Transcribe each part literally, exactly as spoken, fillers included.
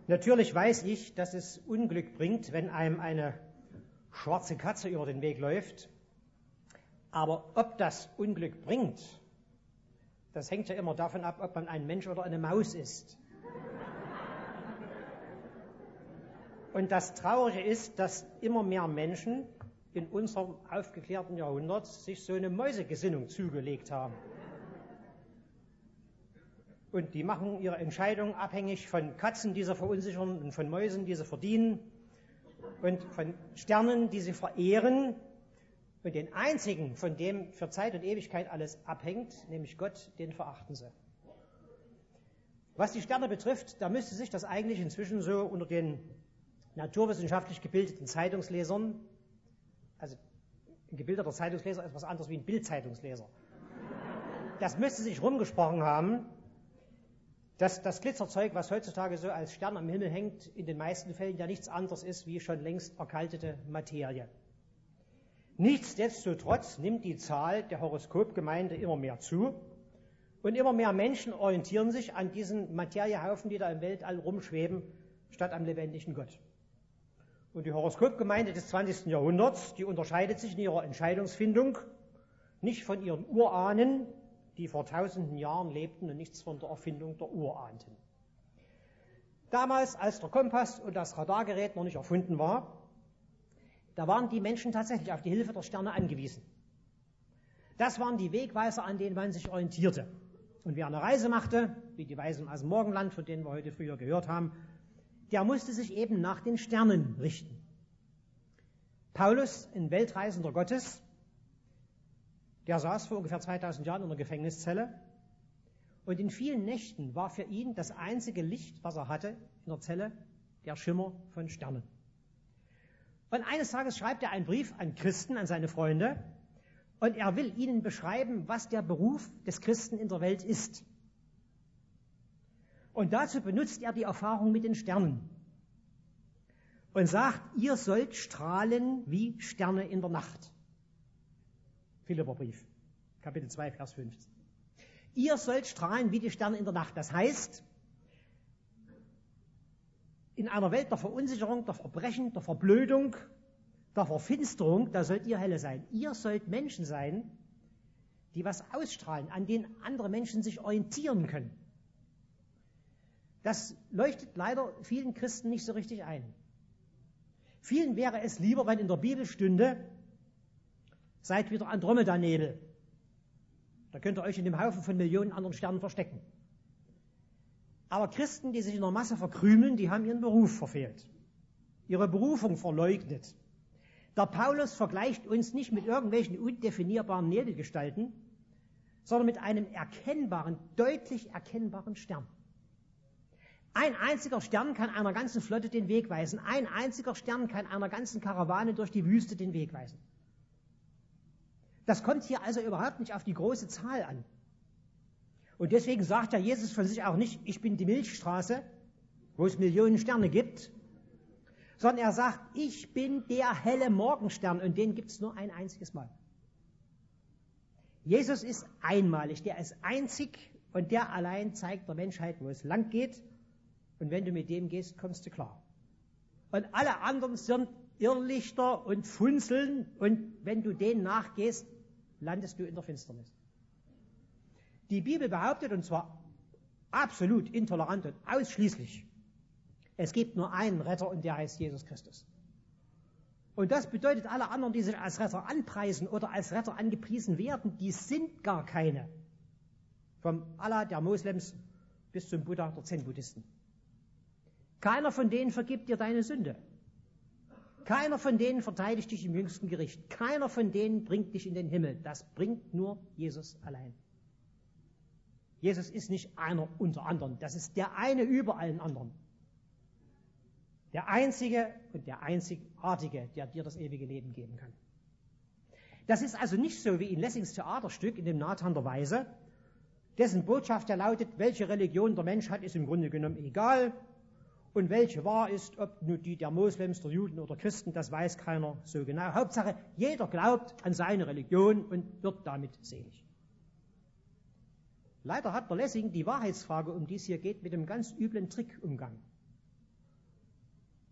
Natürlich weiß ich, dass es Unglück bringt, wenn einem eine schwarze Katze über den Weg läuft. Aber ob das Unglück bringt, das hängt ja immer davon ab, ob man ein Mensch oder eine Maus ist. Und das Traurige ist, dass immer mehr Menschen in unserem aufgeklärten Jahrhundert sich so eine Mäusegesinnung zugelegt haben. Und die machen ihre Entscheidungen abhängig von Katzen, die sie verunsichern, und von Mäusen, die sie verdienen, und von Sternen, die sie verehren. Und den einzigen, von dem für Zeit und Ewigkeit alles abhängt, nämlich Gott, den verachten sie. Was die Sterne betrifft, da müsste sich das eigentlich inzwischen so unter den naturwissenschaftlich gebildeten Zeitungslesern, also ein gebildeter Zeitungsleser ist was anderes wie ein Bild-Zeitungsleser, das müsste sich rumgesprochen haben, dass das Glitzerzeug, was heutzutage so als Stern am Himmel hängt, in den meisten Fällen ja nichts anderes ist wie schon längst erkaltete Materie. Nichtsdestotrotz nimmt die Zahl der Horoskopgemeinde immer mehr zu und immer mehr Menschen orientieren sich an diesen Materiehaufen, die da im Weltall rumschweben, statt am lebendigen Gott. Und die Horoskopgemeinde des zwanzigsten Jahrhunderts, die unterscheidet sich in ihrer Entscheidungsfindung nicht von ihren Urahnen, die vor tausenden Jahren lebten, und nichts von der Erfindung der Urahnten. Damals, als der Kompass und das Radargerät noch nicht erfunden war, da waren die Menschen tatsächlich auf die Hilfe der Sterne angewiesen. Das waren die Wegweiser, an denen man sich orientierte. Und wer eine Reise machte, wie die Weisen aus dem Morgenland, von denen wir heute früher gehört haben, der musste sich eben nach den Sternen richten. Paulus, ein Weltreisender Gottes, der saß vor ungefähr zweitausend Jahren in einer Gefängniszelle, und in vielen Nächten war für ihn das einzige Licht, was er hatte in der Zelle, der Schimmer von Sternen. Und eines Tages schreibt er einen Brief an Christen, an seine Freunde, und er will ihnen beschreiben, was der Beruf des Christen in der Welt ist. Und dazu benutzt er die Erfahrung mit den Sternen und sagt, ihr sollt strahlen wie Sterne in der Nacht. Philipperbrief, Kapitel zwei, Vers fünfzehn. Ihr sollt strahlen wie die Sterne in der Nacht. Das heißt, in einer Welt der Verunsicherung, der Verbrechen, der Verblödung, der Verfinsterung, da sollt ihr helle sein. Ihr sollt Menschen sein, die was ausstrahlen, an denen andere Menschen sich orientieren können. Das leuchtet leider vielen Christen nicht so richtig ein. Vielen wäre es lieber, wenn in der Bibel stünde, seid wieder Andromeda-Nebel. Da könnt ihr euch in dem Haufen von Millionen anderen Sternen verstecken. Aber Christen, die sich in der Masse verkrümeln, die haben ihren Beruf verfehlt, ihre Berufung verleugnet. Der Paulus vergleicht uns nicht mit irgendwelchen undefinierbaren Nebelgestalten, sondern mit einem erkennbaren, deutlich erkennbaren Stern. Ein einziger Stern kann einer ganzen Flotte den Weg weisen. Ein einziger Stern kann einer ganzen Karawane durch die Wüste den Weg weisen. Das kommt hier also überhaupt nicht auf die große Zahl an. Und deswegen sagt ja Jesus von sich auch nicht, ich bin die Milchstraße, wo es Millionen Sterne gibt, sondern er sagt, ich bin der helle Morgenstern, und den gibt es nur ein einziges Mal. Jesus ist einmalig, der ist einzig, und der allein zeigt der Menschheit, wo es lang geht, und wenn du mit dem gehst, kommst du klar. Und alle anderen sind Irrlichter und Funzeln, und wenn du denen nachgehst, landest du in der Finsternis. Die Bibel behauptet, und zwar absolut intolerant und ausschließlich, es gibt nur einen Retter, und der heißt Jesus Christus. Und das bedeutet, alle anderen, die sich als Retter anpreisen oder als Retter angepriesen werden, die sind gar keine. Vom Allah der Moslems bis zum Buddha der Zen-Buddhisten. Keiner von denen vergibt dir deine Sünde. Keiner von denen verteidigt dich im jüngsten Gericht. Keiner von denen bringt dich in den Himmel. Das bringt nur Jesus allein. Jesus ist nicht einer unter anderen. Das ist der eine über allen anderen. Der Einzige und der Einzigartige, der dir das ewige Leben geben kann. Das ist also nicht so wie in Lessings Theaterstück, in dem Nathan der Weise, dessen Botschaft ja lautet, welche Religion der Mensch hat, ist im Grunde genommen egal. Und welche wahr ist, ob nur die der Moslems, der Juden oder Christen, das weiß keiner so genau. Hauptsache, jeder glaubt an seine Religion und wird damit selig. Leider hat der Lessing die Wahrheitsfrage, um die es hier geht, mit einem ganz üblen Trick umgangen.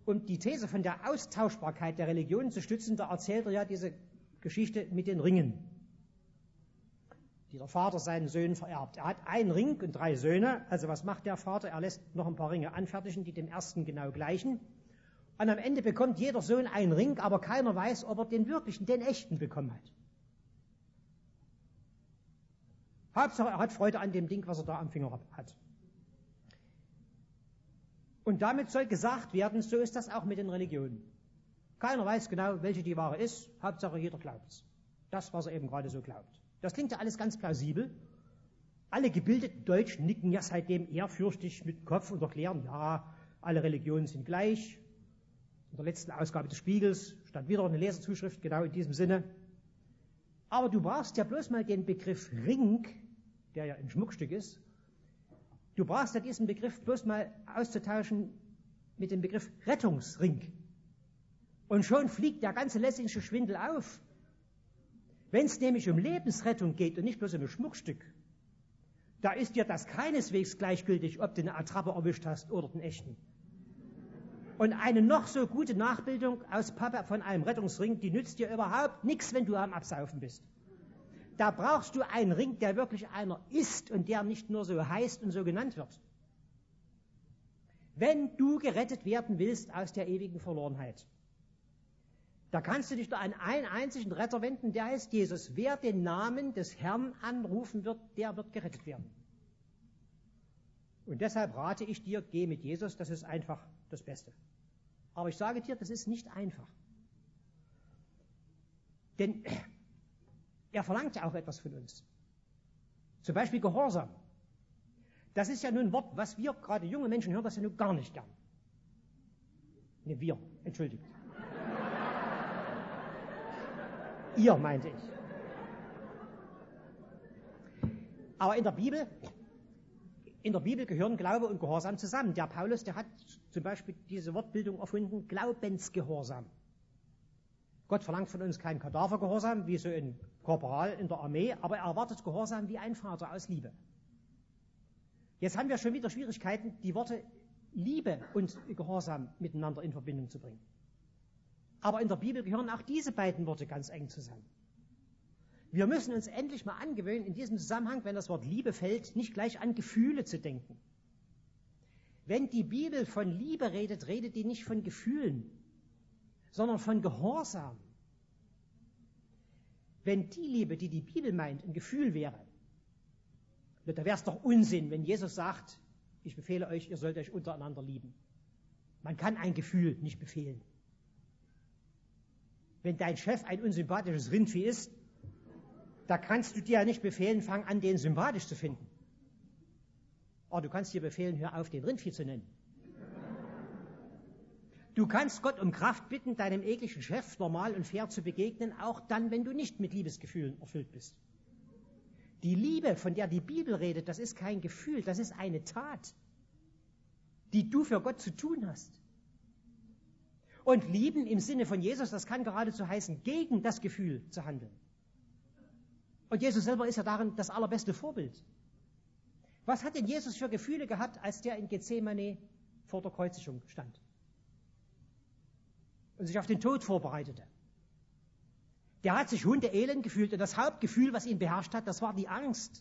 um die These von der Austauschbarkeit der Religion zu stützen, da erzählt er ja diese Geschichte mit den Ringen, die der Vater seinen Söhnen vererbt. Er hat einen Ring und drei Söhne. Also was macht der Vater? Er lässt noch ein paar Ringe anfertigen, die dem ersten genau gleichen. Und am Ende bekommt jeder Sohn einen Ring, aber keiner weiß, ob er den wirklichen, den echten bekommen hat. Hauptsache, er hat Freude an dem Ding, was er da am Finger hat. Und damit soll gesagt werden, so ist das auch mit den Religionen. Keiner weiß genau, welche die wahre ist. Hauptsache, jeder glaubt es. Das, was er eben gerade so glaubt. Das klingt ja alles ganz plausibel. Alle gebildeten Deutschen nicken ja seitdem ehrfürchtig mit dem Kopf und erklären, ja, alle Religionen sind gleich. In der letzten Ausgabe des Spiegels stand wieder eine Leserzuschrift, genau in diesem Sinne. Aber du brauchst ja bloß mal den Begriff Ring, der ja ein Schmuckstück ist, du brauchst ja diesen Begriff bloß mal auszutauschen mit dem Begriff Rettungsring. Und schon fliegt der ganze Lessingsche Schwindel auf. Wenn es nämlich um Lebensrettung geht und nicht bloß um ein Schmuckstück, da ist dir das keineswegs gleichgültig, ob du eine Attrappe erwischt hast oder den echten. Und eine noch so gute Nachbildung aus Pappe von einem Rettungsring, die nützt dir überhaupt nichts, wenn du am Absaufen bist. Da brauchst du einen Ring, der wirklich einer ist und der nicht nur so heißt und so genannt wird. Wenn du gerettet werden willst aus der ewigen Verlorenheit, da kannst du dich nur an einen einzigen Retter wenden, der heißt Jesus. Wer den Namen des Herrn anrufen wird, der wird gerettet werden. Und deshalb rate ich dir, geh mit Jesus, das ist einfach das Beste. Aber ich sage dir, das ist nicht einfach. Denn er verlangt ja auch etwas von uns. Zum Beispiel Gehorsam. Das ist ja nun ein Wort, was wir, gerade junge Menschen, hören das ja nun gar nicht gern. Ne, wir, entschuldigt. Ihr, meinte ich. Aber in der Bibel, in der Bibel gehören Glaube und Gehorsam zusammen. Der Paulus, der hat zum Beispiel diese Wortbildung erfunden, Glaubensgehorsam. Gott verlangt von uns keinen Kadavergehorsam, wie so ein Korporal in der Armee, aber er erwartet Gehorsam wie ein Vater aus Liebe. Jetzt haben wir schon wieder Schwierigkeiten, die Worte Liebe und Gehorsam miteinander in Verbindung zu bringen. Aber in der Bibel gehören auch diese beiden Worte ganz eng zusammen. Wir müssen uns endlich mal angewöhnen, in diesem Zusammenhang, wenn das Wort Liebe fällt, nicht gleich an Gefühle zu denken. Wenn die Bibel von Liebe redet, redet die nicht von Gefühlen, sondern von Gehorsam. Wenn die Liebe, die die Bibel meint, ein Gefühl wäre, da wäre es doch Unsinn, wenn Jesus sagt, ich befehle euch, ihr sollt euch untereinander lieben. Man kann ein Gefühl nicht befehlen. Wenn dein Chef ein unsympathisches Rindvieh ist, da kannst du dir ja nicht befehlen, fang an, den sympathisch zu finden. Aber du kannst dir befehlen, hör auf, den Rindvieh zu nennen. Du kannst Gott um Kraft bitten, deinem ekligen Chef normal und fair zu begegnen, auch dann, wenn du nicht mit Liebesgefühlen erfüllt bist. Die Liebe, von der die Bibel redet, das ist kein Gefühl, das ist eine Tat, die du für Gott zu tun hast. Und lieben im Sinne von Jesus, das kann geradezu heißen, gegen das Gefühl zu handeln. Und Jesus selber ist ja darin das allerbeste Vorbild. Was hat denn Jesus für Gefühle gehabt, als der in Gethsemane vor der Kreuzigung stand und sich auf den Tod vorbereitete? Der hat sich hundeelend gefühlt und das Hauptgefühl, was ihn beherrscht hat, das war die Angst.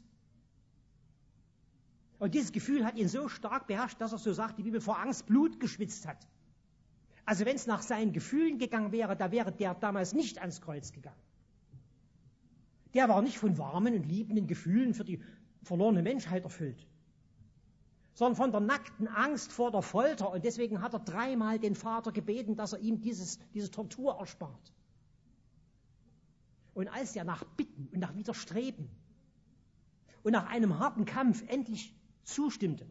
Und dieses Gefühl hat ihn so stark beherrscht, dass er, so sagt die Bibel, vor Angst Blut geschwitzt hat. Also wenn es nach seinen Gefühlen gegangen wäre, da wäre der damals nicht ans Kreuz gegangen. Der war nicht von warmen und liebenden Gefühlen für die verlorene Menschheit erfüllt, sondern von der nackten Angst vor der Folter. Und deswegen hat er dreimal den Vater gebeten, dass er ihm dieses, diese Tortur erspart. Und als er nach Bitten und nach Widerstreben und nach einem harten Kampf endlich zustimmte,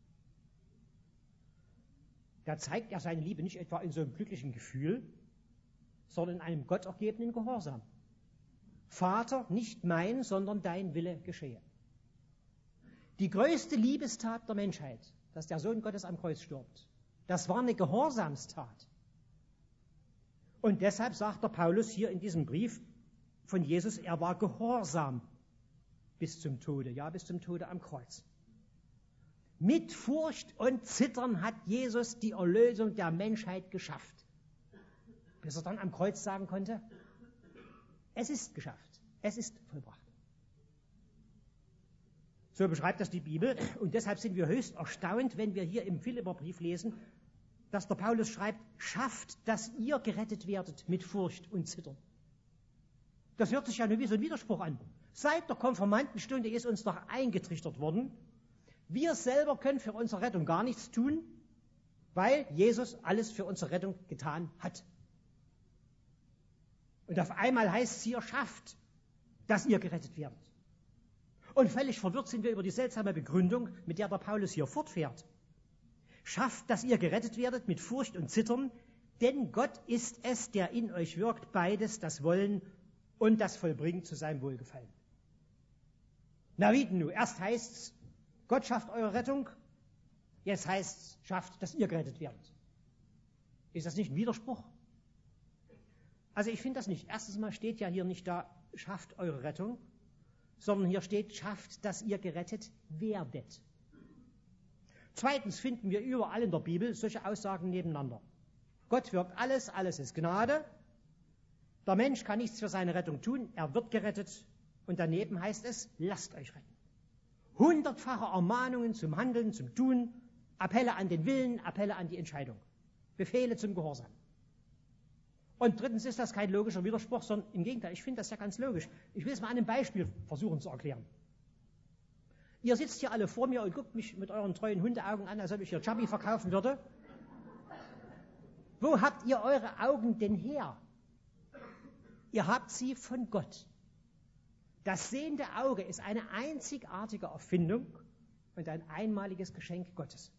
da zeigt er seine Liebe nicht etwa in so einem glücklichen Gefühl, sondern in einem gottergebenen Gehorsam. Vater, nicht mein, sondern dein Wille geschehe. Die größte Liebestat der Menschheit, dass der Sohn Gottes am Kreuz stirbt, das war eine Gehorsamstat. Und deshalb sagt der Paulus hier in diesem Brief von Jesus, er war gehorsam bis zum Tode, ja, bis zum Tode am Kreuz. Mit Furcht und Zittern hat Jesus die Erlösung der Menschheit geschafft. Bis er dann am Kreuz sagen konnte, es ist geschafft, es ist vollbracht. So beschreibt das die Bibel und deshalb sind wir höchst erstaunt, wenn wir hier im Philipperbrief lesen, dass der Paulus schreibt, schafft, dass ihr gerettet werdet mit Furcht und Zittern. Das hört sich ja nur wie so ein Widerspruch an. Seit der Konfirmandenstunde ist uns doch eingetrichtert worden, wir selber können für unsere Rettung gar nichts tun, weil Jesus alles für unsere Rettung getan hat. Und auf einmal heißt es hier, schafft, dass ihr gerettet werdet. Und völlig verwirrt sind wir über die seltsame Begründung, mit der der Paulus hier fortfährt. Schafft, dass ihr gerettet werdet mit Furcht und Zittern, denn Gott ist es, der in euch wirkt, beides, das Wollen und das Vollbringen zu seinem Wohlgefallen. Na wie denn nun? Erst heißt es, Gott schafft eure Rettung, jetzt heißt es, schafft, dass ihr gerettet werdet. Ist das nicht ein Widerspruch? Also ich finde das nicht. Erstens mal steht ja hier nicht da, schafft eure Rettung, sondern hier steht, schafft, dass ihr gerettet werdet. Zweitens finden wir überall in der Bibel solche Aussagen nebeneinander. Gott wirkt alles, alles ist Gnade. Der Mensch kann nichts für seine Rettung tun, er wird gerettet. Und daneben heißt es, lasst euch retten. Hundertfache Ermahnungen zum Handeln, zum Tun, Appelle an den Willen, Appelle an die Entscheidung, Befehle zum Gehorsam. Und drittens ist das kein logischer Widerspruch, sondern im Gegenteil, ich finde das ja ganz logisch. Ich will es mal an einem Beispiel versuchen zu erklären. Ihr sitzt hier alle vor mir und guckt mich mit euren treuen Hundeaugen an, als ob ich hier Chubby verkaufen würde. Wo habt ihr eure Augen denn her? Ihr habt sie von Gott. Das sehende Auge ist eine einzigartige Erfindung und ein einmaliges Geschenk Gottes.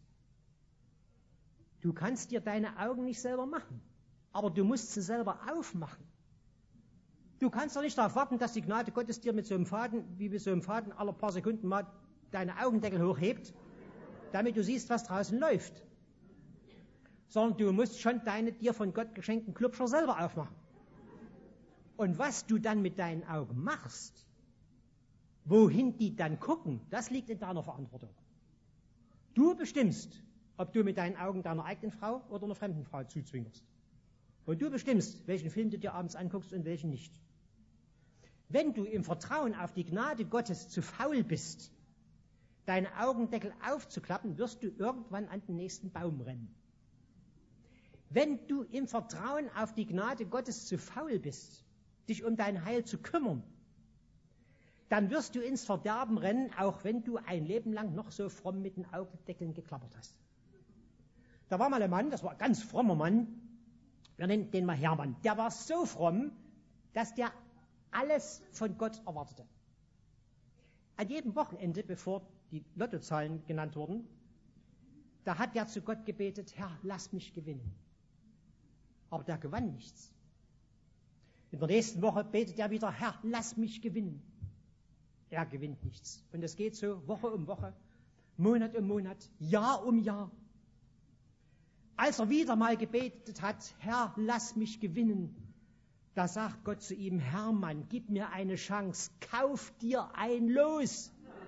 Du kannst dir deine Augen nicht selber machen, aber du musst sie selber aufmachen. Du kannst doch nicht darauf warten, dass die Gnade Gottes dir mit so einem Faden, wie mit so einem Faden alle paar Sekunden mal deine Augendeckel hochhebt, damit du siehst, was draußen läuft. Sondern du musst schon deine dir von Gott geschenkten Klubscher selber aufmachen. Und was du dann mit deinen Augen machst, wohin die dann gucken, das liegt in deiner Verantwortung. Du bestimmst, ob du mit deinen Augen deiner eigenen Frau oder einer fremden Frau zuzwingerst. Und du bestimmst, welchen Film du dir abends anguckst und welchen nicht. Wenn du im Vertrauen auf die Gnade Gottes zu faul bist, deine Augendeckel aufzuklappen, wirst du irgendwann an den nächsten Baum rennen. Wenn du im Vertrauen auf die Gnade Gottes zu faul bist, dich um dein Heil zu kümmern, dann wirst du ins Verderben rennen, auch wenn du ein Leben lang noch so fromm mit den Augendeckeln geklappert hast. Da war mal ein Mann, das war ein ganz frommer Mann, wir nennen den mal Hermann. Der war so fromm, dass der alles von Gott erwartete. An jedem Wochenende, bevor die Lottozahlen genannt wurden, da hat der zu Gott gebetet, Herr, lass mich gewinnen. Aber der gewann nichts. In der nächsten Woche betet er wieder, Herr, lass mich gewinnen. Er gewinnt nichts. Und es geht so Woche um Woche, Monat um Monat, Jahr um Jahr. Als er wieder mal gebetet hat, Herr, lass mich gewinnen, da sagt Gott zu ihm, Hermann, gib mir eine Chance, kauf dir ein Los.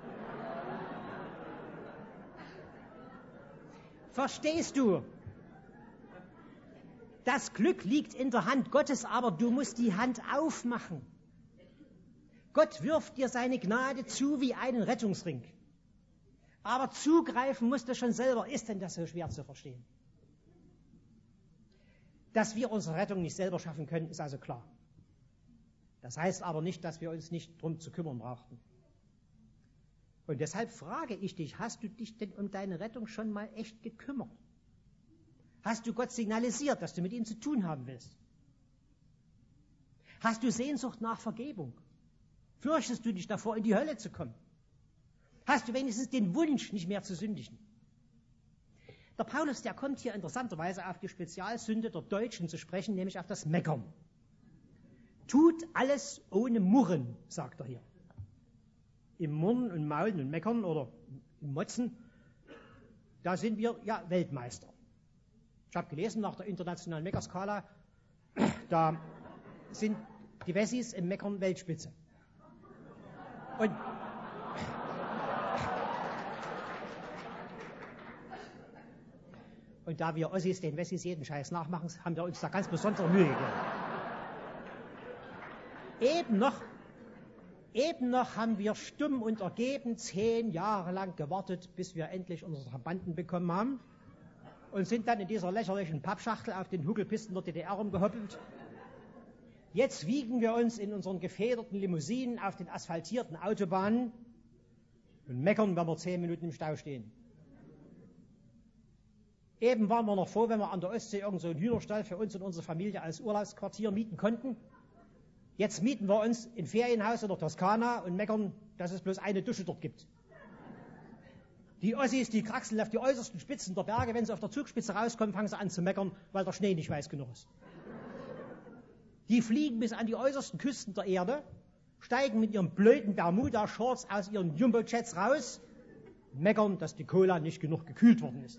Verstehst du? Das Glück liegt in der Hand Gottes, aber du musst die Hand aufmachen. Gott wirft dir seine Gnade zu wie einen Rettungsring. Aber zugreifen musst du schon selber. Ist denn das so schwer zu verstehen? Dass wir unsere Rettung nicht selber schaffen können, ist also klar. Das heißt aber nicht, dass wir uns nicht drum zu kümmern brauchten. Und deshalb frage ich dich, hast du dich denn um deine Rettung schon mal echt gekümmert? Hast du Gott signalisiert, dass du mit ihm zu tun haben willst? Hast du Sehnsucht nach Vergebung? Fürchtest du dich davor, in die Hölle zu kommen? Hast du wenigstens den Wunsch, nicht mehr zu sündigen? Der Paulus, der kommt hier interessanterweise auf die Spezialsünde der Deutschen zu sprechen, nämlich auf das Meckern. Tut alles ohne Murren, sagt er hier. Im Murren und Maulen und Meckern oder im Motzen, da sind wir ja Weltmeister. Ich habe gelesen, nach der internationalen Meckerskala, da sind die Wessis im Meckern Weltspitze. Und Und da wir Ossis den Wessis jeden Scheiß nachmachen, haben wir uns da ganz besondere Mühe gegeben. Eben noch, eben noch haben wir stumm und ergeben zehn Jahre lang gewartet, bis wir endlich unsere Trabanten bekommen haben und sind dann in dieser lächerlichen Pappschachtel auf den Huckelpisten der D D R rumgehoppelt. Jetzt wiegen wir uns in unseren gefederten Limousinen auf den asphaltierten Autobahnen und meckern, wenn wir zehn Minuten im Stau stehen. Eben waren wir noch froh, wenn wir an der Ostsee irgend so einen Hühnerstall für uns und unsere Familie als Urlaubsquartier mieten konnten. Jetzt mieten wir uns ein Ferienhaus in der Toskana und meckern, dass es bloß eine Dusche dort gibt. Die Ossis, die kraxeln auf die äußersten Spitzen der Berge. Wenn sie auf der Zugspitze rauskommen, fangen sie an zu meckern, weil der Schnee nicht weiß genug ist. Die fliegen bis an die äußersten Küsten der Erde, steigen mit ihren blöden Bermuda-Shorts aus ihren Jumbo-Jets raus, meckern, dass die Cola nicht genug gekühlt worden ist.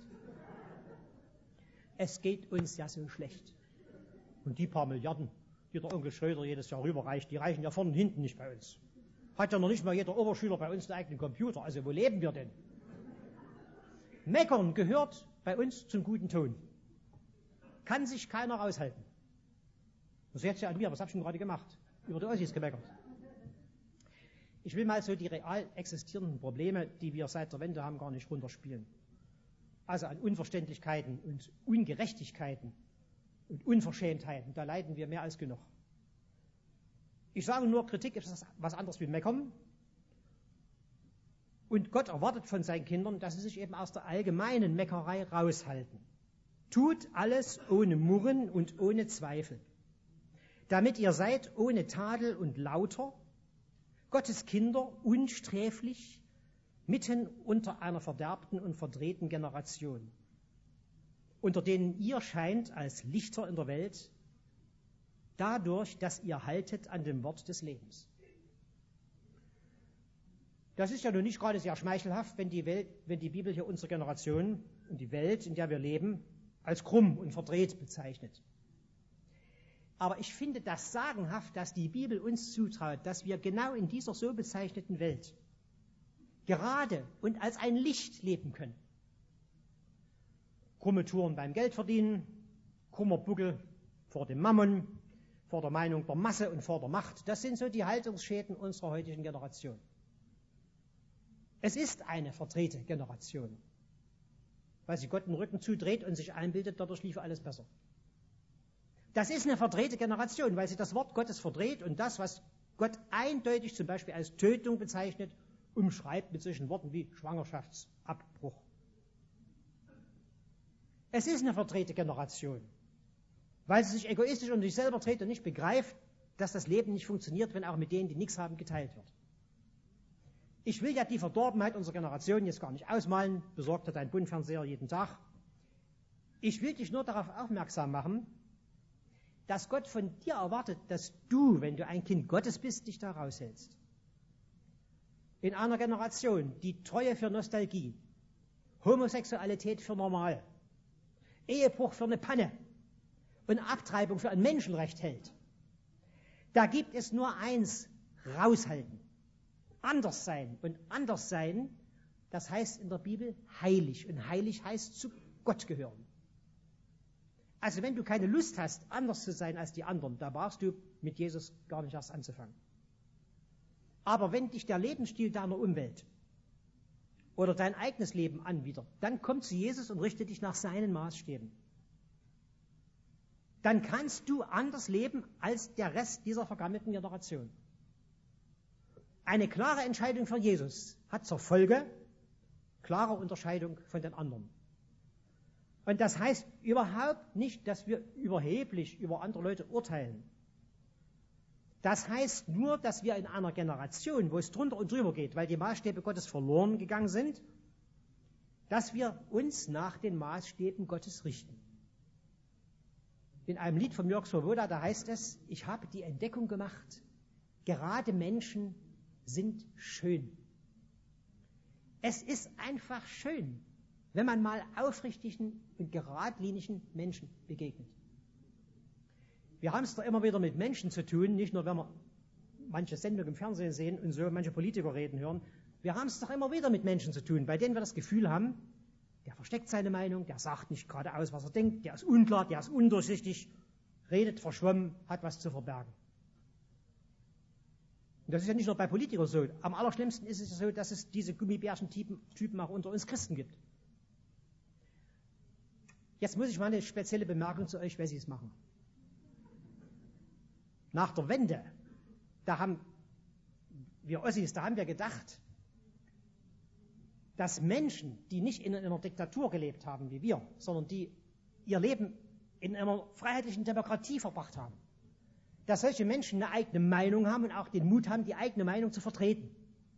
Es geht uns ja so schlecht. Und die paar Milliarden, die der Onkel Schröder jedes Jahr rüberreicht, die reichen ja vorne und hinten nicht bei uns. Hat ja noch nicht mal jeder Oberschüler bei uns einen eigenen Computer. Also wo leben wir denn? Meckern gehört bei uns zum guten Ton. Kann sich keiner raushalten. Das ist jetzt ja an mir, was habe ich denn gerade gemacht? Über die Ossis gemeckert. Ich will mal so die real existierenden Probleme, die wir seit der Wende haben, gar nicht runterspielen. Also an Unverständlichkeiten und Ungerechtigkeiten und Unverschämtheiten, da leiden wir mehr als genug. Ich sage nur, Kritik ist was anderes wie Meckern. Und Gott erwartet von seinen Kindern, dass sie sich eben aus der allgemeinen Meckerei raushalten. Tut alles ohne Murren und ohne Zweifel, damit ihr seid ohne Tadel und Lauter, Gottes Kinder unsträflich, mitten unter einer verderbten und verdrehten Generation, unter denen ihr scheint als Lichter in der Welt, dadurch, dass ihr haltet an dem Wort des Lebens. Das ist ja nun nicht gerade sehr schmeichelhaft, wenn die, Welt, wenn die Bibel hier unsere Generation und die Welt, in der wir leben, als krumm und verdreht bezeichnet. Aber ich finde das sagenhaft, dass die Bibel uns zutraut, dass wir genau in dieser so bezeichneten Welt gerade und als ein Licht leben können. Krumme Touren beim Geldverdienen, krummer Buckel vor dem Mammon, vor der Meinung der Masse und vor der Macht. Das sind so die Haltungsschäden unserer heutigen Generation. Es ist eine verdrehte Generation, weil sie Gott den Rücken zudreht und sich einbildet, dadurch liefe alles besser. Das ist eine verdrehte Generation, weil sie das Wort Gottes verdreht und das, was Gott eindeutig zum Beispiel als Tötung bezeichnet, umschreibt mit solchen Worten wie Schwangerschaftsabbruch. Es ist eine verdrehte Generation, weil sie sich egoistisch um sich selber dreht und nicht begreift, dass das Leben nicht funktioniert, wenn auch mit denen, die nichts haben, geteilt wird. Ich will ja die Verdorbenheit unserer Generation jetzt gar nicht ausmalen, besorgt hat ein Bundfernseher jeden Tag. Ich will dich nur darauf aufmerksam machen, dass Gott von dir erwartet, dass du, wenn du ein Kind Gottes bist, dich da raushältst. In einer Generation, die Treue für Nostalgie, Homosexualität für normal, Ehebruch für eine Panne und Abtreibung für ein Menschenrecht hält, da gibt es nur eins, raushalten. Anders sein. Und anders sein, das heißt in der Bibel heilig. Und heilig heißt zu Gott gehören. Also wenn du keine Lust hast, anders zu sein als die anderen, da brauchst du mit Jesus gar nicht erst anzufangen. Aber wenn dich der Lebensstil deiner Umwelt oder dein eigenes Leben anbietet, dann komm zu Jesus und richte dich nach seinen Maßstäben. Dann kannst du anders leben als der Rest dieser vergammelten Generation. Eine klare Entscheidung für Jesus hat zur Folge klare Unterscheidung von den anderen. Und das heißt überhaupt nicht, dass wir überheblich über andere Leute urteilen. Das heißt nur, dass wir in einer Generation, wo es drunter und drüber geht, weil die Maßstäbe Gottes verloren gegangen sind, dass wir uns nach den Maßstäben Gottes richten. In einem Lied von Jörg Swoboda, da heißt es, ich habe die Entdeckung gemacht, gerade Menschen sind schön. Es ist einfach schön, wenn man mal aufrichtigen und geradlinigen Menschen begegnet. Wir haben es da immer wieder mit Menschen zu tun, nicht nur wenn wir manche Sendungen im Fernsehen sehen und so manche Politiker reden hören. Wir haben es doch immer wieder mit Menschen zu tun, bei denen wir das Gefühl haben, der versteckt seine Meinung, der sagt nicht geradeaus, was er denkt, der ist unklar, der ist undurchsichtig, redet verschwommen, hat was zu verbergen. Und das ist ja nicht nur bei Politikern so. Am allerschlimmsten ist es so, dass es diese Gummibärchen-Typen Typen auch unter uns Christen gibt. Jetzt muss ich mal eine spezielle Bemerkung zu euch Wessis machen. Nach der Wende, da haben wir Ossis, da haben wir gedacht, dass Menschen, die nicht in einer Diktatur gelebt haben wie wir, sondern die ihr Leben in einer freiheitlichen Demokratie verbracht haben, dass solche Menschen eine eigene Meinung haben und auch den Mut haben, die eigene Meinung zu vertreten.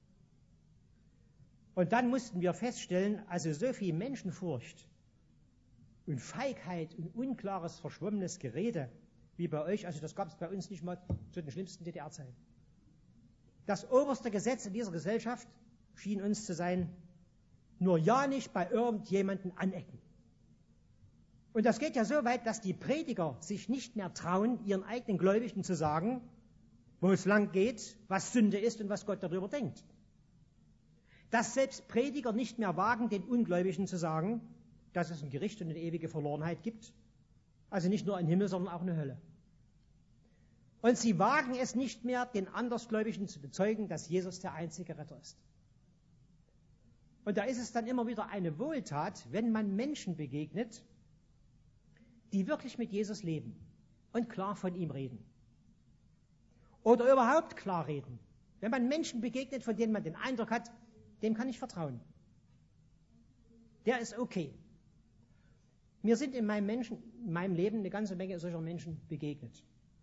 Und dann mussten wir feststellen, also so viel Menschenfurcht und Feigheit und unklares, verschwommenes Gerede wie bei euch, also das gab es bei uns nicht mal zu den schlimmsten D D R-Zeiten. Das oberste Gesetz in dieser Gesellschaft schien uns zu sein, nur ja nicht bei irgendjemandem anecken. Und das geht ja so weit, dass die Prediger sich nicht mehr trauen, ihren eigenen Gläubigen zu sagen, wo es lang geht, was Sünde ist und was Gott darüber denkt. Dass selbst Prediger nicht mehr wagen, den Ungläubigen zu sagen, dass es ein Gericht und eine ewige Verlorenheit gibt. Also nicht nur ein Himmel, sondern auch eine Hölle. Und sie wagen es nicht mehr, den Andersgläubigen zu bezeugen, dass Jesus der einzige Retter ist. Und da ist es dann immer wieder eine Wohltat, wenn man Menschen begegnet, die wirklich mit Jesus leben und klar von ihm reden. Oder überhaupt klar reden. Wenn man Menschen begegnet, von denen man den Eindruck hat, dem kann ich vertrauen. Der ist okay. Mir sind in meinem, Menschen, in meinem Leben eine ganze Menge solcher Menschen begegnet.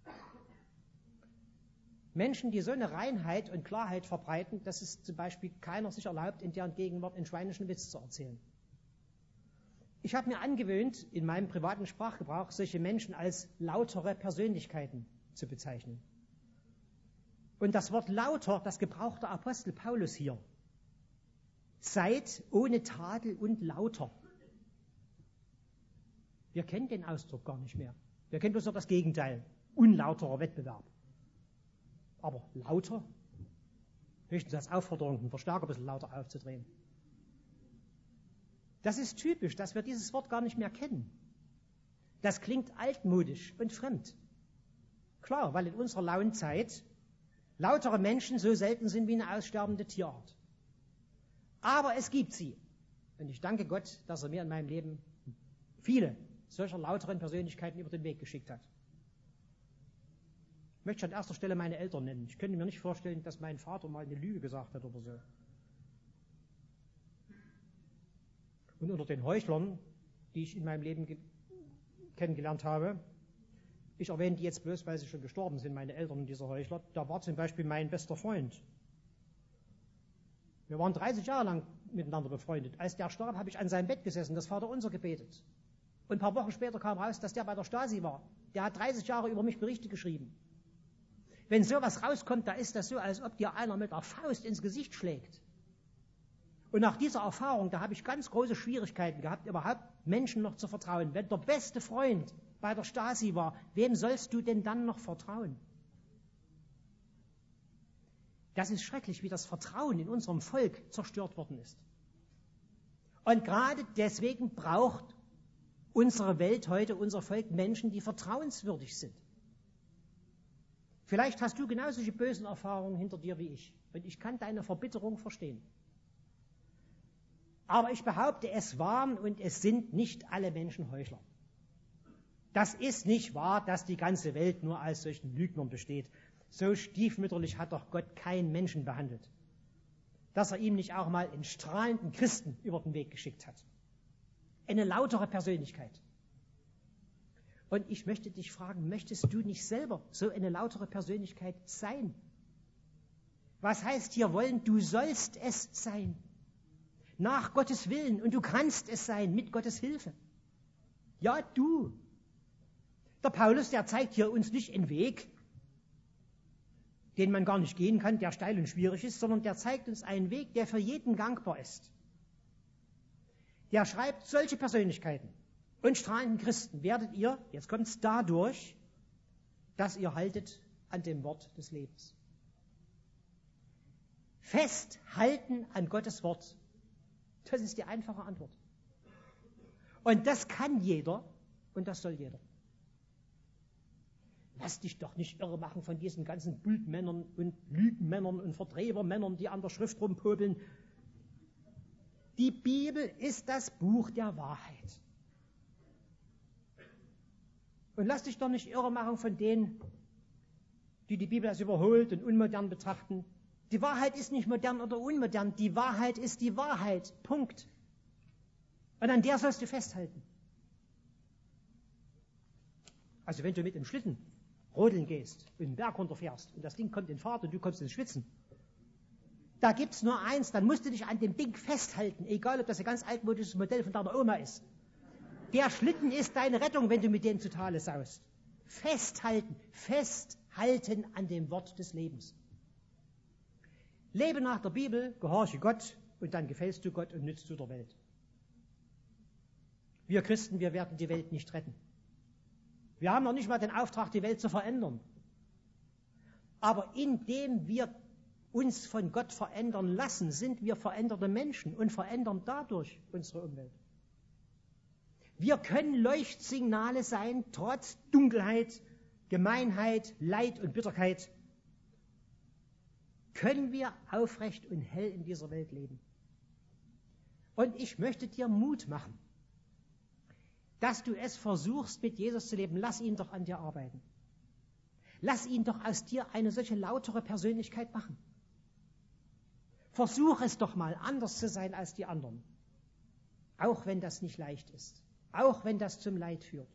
Menschen, die so eine Reinheit und Klarheit verbreiten, dass es zum Beispiel keiner sich erlaubt, in deren Gegenwart einen schweinischen Witz zu erzählen. Ich habe mir angewöhnt, in meinem privaten Sprachgebrauch solche Menschen als lautere Persönlichkeiten zu bezeichnen. Und das Wort lauter, das gebraucht der Apostel Paulus hier. Seid ohne Tadel und lauter. Wir kennen den Ausdruck gar nicht mehr. Wir kennen bloß noch das Gegenteil. Unlauterer Wettbewerb. Aber lauter? Höchstens als Aufforderung, den Verstärker ein bisschen lauter aufzudrehen. Das ist typisch, dass wir dieses Wort gar nicht mehr kennen. Das klingt altmodisch und fremd. Klar, weil in unserer lauen Zeit lautere Menschen so selten sind wie eine aussterbende Tierart. Aber es gibt sie. Und ich danke Gott, dass er mir in meinem Leben viele solcher lauteren Persönlichkeiten über den Weg geschickt hat. Ich möchte an erster Stelle meine Eltern nennen. Ich könnte mir nicht vorstellen, dass mein Vater mal eine Lüge gesagt hat oder so. Und unter den Heuchlern, die ich in meinem Leben ge- kennengelernt habe, ich erwähne die jetzt bloß, weil sie schon gestorben sind, meine Eltern, dieser Heuchler, da war zum Beispiel mein bester Freund. Wir waren dreißig Jahre lang miteinander befreundet. Als der starb, habe ich an seinem Bett gesessen, das Vaterunser gebetet. Und ein paar Wochen später kam raus, dass der bei der Stasi war. Der hat dreißig Jahre über mich Berichte geschrieben. Wenn sowas rauskommt, da ist das so, als ob dir einer mit der Faust ins Gesicht schlägt. Und nach dieser Erfahrung, da habe ich ganz große Schwierigkeiten gehabt, überhaupt Menschen noch zu vertrauen. Wenn der beste Freund bei der Stasi war, wem sollst du denn dann noch vertrauen? Das ist schrecklich, wie das Vertrauen in unserem Volk zerstört worden ist. Und gerade deswegen braucht unsere Welt heute, unser Volk, Menschen, die vertrauenswürdig sind. Vielleicht hast du genauso die bösen Erfahrungen hinter dir wie ich. Und ich kann deine Verbitterung verstehen. Aber ich behaupte, es waren und es sind nicht alle Menschen Heuchler. Das ist nicht wahr, dass die ganze Welt nur aus solchen Lügnern besteht. So stiefmütterlich hat doch Gott keinen Menschen behandelt, dass er ihm nicht auch mal einen strahlenden Christen über den Weg geschickt hat. Eine lautere Persönlichkeit. Und ich möchte dich fragen, möchtest du nicht selber so eine lautere Persönlichkeit sein? Was heißt hier wollen? Du sollst es sein. Nach Gottes Willen. Und du kannst es sein, mit Gottes Hilfe. Ja, du. Der Paulus, der zeigt hier uns nicht einen Weg, den man gar nicht gehen kann, der steil und schwierig ist, sondern der zeigt uns einen Weg, der für jeden gangbar ist. Der schreibt, solche Persönlichkeiten und strahlenden Christen werdet ihr, jetzt kommt es dadurch, dass ihr haltet an dem Wort des Lebens. Festhalten an Gottes Wort. Das ist die einfache Antwort. Und das kann jeder und das soll jeder. Lass dich doch nicht irre machen von diesen ganzen Bultmännern und Lügenmännern und Vertrebermännern, die an der Schrift rumpopeln. Die Bibel ist das Buch der Wahrheit. Und lass dich doch nicht irre machen von denen, die die Bibel als überholt und unmodern betrachten. Die Wahrheit ist nicht modern oder unmodern. Die Wahrheit ist die Wahrheit. Punkt. Und an der sollst du festhalten. Also wenn du mit dem Schlitten rodeln gehst und den Berg runterfährst und das Ding kommt in Fahrt und du kommst ins Schwitzen, da gibt's nur eins, dann musst du dich an dem Ding festhalten, egal ob das ein ganz altmodisches Modell von deiner Oma ist. Der Schlitten ist deine Rettung, wenn du mit dem zu Tale saust. Festhalten, festhalten an dem Wort des Lebens. Lebe nach der Bibel, gehorche Gott und dann gefällst du Gott und nützt du der Welt. Wir Christen, wir werden die Welt nicht retten. Wir haben noch nicht mal den Auftrag, die Welt zu verändern. Aber indem wir uns von Gott verändern lassen, sind wir veränderte Menschen und verändern dadurch unsere Umwelt. Wir können Leuchtsignale sein, trotz Dunkelheit, Gemeinheit, Leid und Bitterkeit. Können wir aufrecht und hell in dieser Welt leben. Und ich möchte dir Mut machen, dass du es versuchst, mit Jesus zu leben. Lass ihn doch an dir arbeiten. Lass ihn doch aus dir eine solche lautere Persönlichkeit machen. Versuch es doch mal, anders zu sein als die anderen. Auch wenn das nicht leicht ist. Auch wenn das zum Leid führt.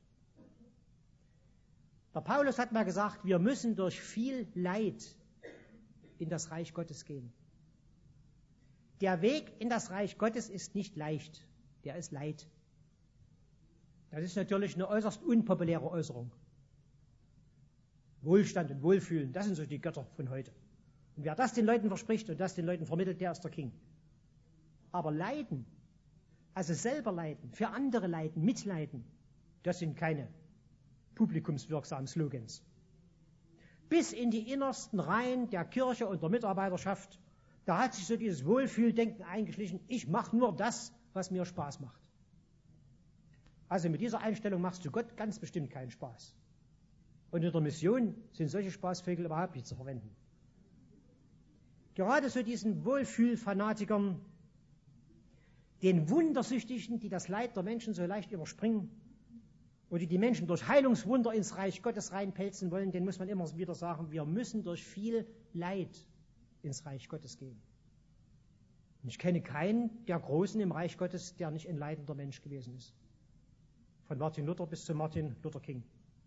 Der Paulus hat mal gesagt, wir müssen durch viel Leid in das Reich Gottes gehen. Der Weg in das Reich Gottes ist nicht leicht, der ist Leid. Das ist natürlich eine äußerst unpopuläre Äußerung. Wohlstand und Wohlfühlen, das sind so die Götter von heute. Und wer das den Leuten verspricht und das den Leuten vermittelt, der ist der King. Aber Leiden, also selber leiden, für andere leiden, mitleiden, das sind keine publikumswirksamen Slogans. Bis in die innersten Reihen der Kirche und der Mitarbeiterschaft, da hat sich so dieses Wohlfühldenken eingeschlichen, ich mache nur das, was mir Spaß macht. Also mit dieser Einstellung machst du Gott ganz bestimmt keinen Spaß. Und in der Mission sind solche Spaßvögel überhaupt nicht zu verwenden. Gerade so diesen Wohlfühlfanatikern, den Wundersüchtigen, die das Leid der Menschen so leicht überspringen und die die Menschen durch Heilungswunder ins Reich Gottes reinpelzen wollen, denen muss man immer wieder sagen, wir müssen durch viel Leid ins Reich Gottes gehen. Und ich kenne keinen der Großen im Reich Gottes, der nicht ein leidender Mensch gewesen ist. Von Martin Luther bis zu Martin Luther King.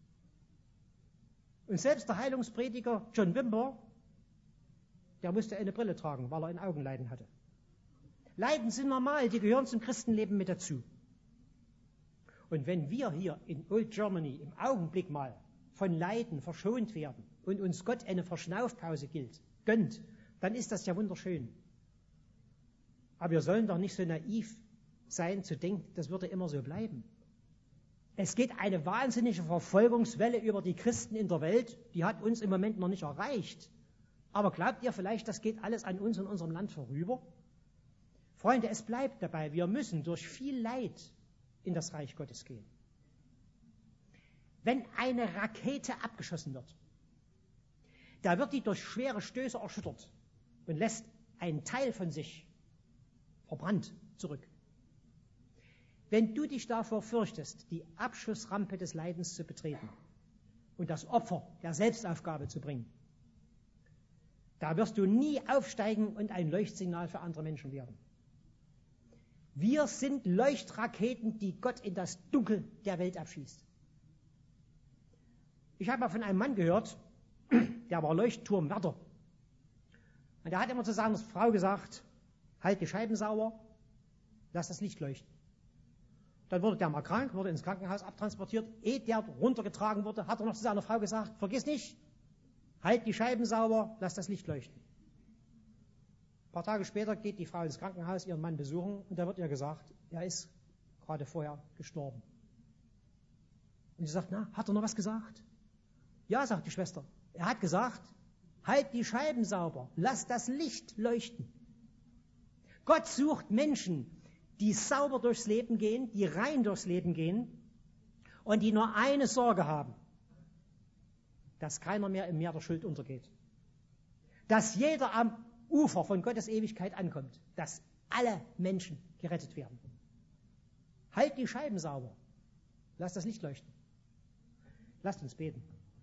Und selbst der Heilungsprediger John Wimber, der musste eine Brille tragen, weil er ein Augenleiden hatte. Leiden sind normal, die gehören zum Christenleben mit dazu. Und wenn wir hier in Old Germany im Augenblick mal von Leiden verschont werden und uns Gott eine Verschnaufpause gilt, gönnt, dann ist das ja wunderschön. Aber wir sollen doch nicht so naiv sein, zu denken, das würde immer so bleiben. Es geht eine wahnsinnige Verfolgungswelle über die Christen in der Welt, die hat uns im Moment noch nicht erreicht. Aber glaubt ihr vielleicht, das geht alles an uns und unserem Land vorüber? Freunde, es bleibt dabei, wir müssen durch viel Leid in das Reich Gottes gehen. Wenn eine Rakete abgeschossen wird, da wird die durch schwere Stöße erschüttert und lässt einen Teil von sich verbrannt zurück. Wenn du dich davor fürchtest, die Abschussrampe des Leidens zu betreten und das Opfer der Selbstaufgabe zu bringen, da wirst du nie aufsteigen und ein Leuchtsignal für andere Menschen werden. Wir sind Leuchtraketen, die Gott in das Dunkel der Welt abschießt. Ich habe mal von einem Mann gehört, der war Leuchtturmwärter. Und der hat immer zu seiner Frau gesagt, halt die Scheiben sauber, lass das Licht leuchten. Dann wurde der mal krank, wurde ins Krankenhaus abtransportiert. Ehe der runtergetragen wurde, hat er noch zu seiner Frau gesagt, vergiss nicht, halt die Scheiben sauber, lass das Licht leuchten. Ein paar Tage später geht die Frau ins Krankenhaus, ihren Mann besuchen, und da wird ihr gesagt, er ist gerade vorher gestorben. Und sie sagt, na, hat er noch was gesagt? Ja, sagt die Schwester. Er hat gesagt, halt die Scheiben sauber, lass das Licht leuchten. Gott sucht Menschen, die sauber durchs Leben gehen, die rein durchs Leben gehen und die nur eine Sorge haben, dass keiner mehr im Meer der Schuld untergeht. Dass jeder am Ufer von Gottes Ewigkeit ankommt. Dass alle Menschen gerettet werden. Halt die Scheiben sauber. Lass das Licht leuchten. Lasst uns beten.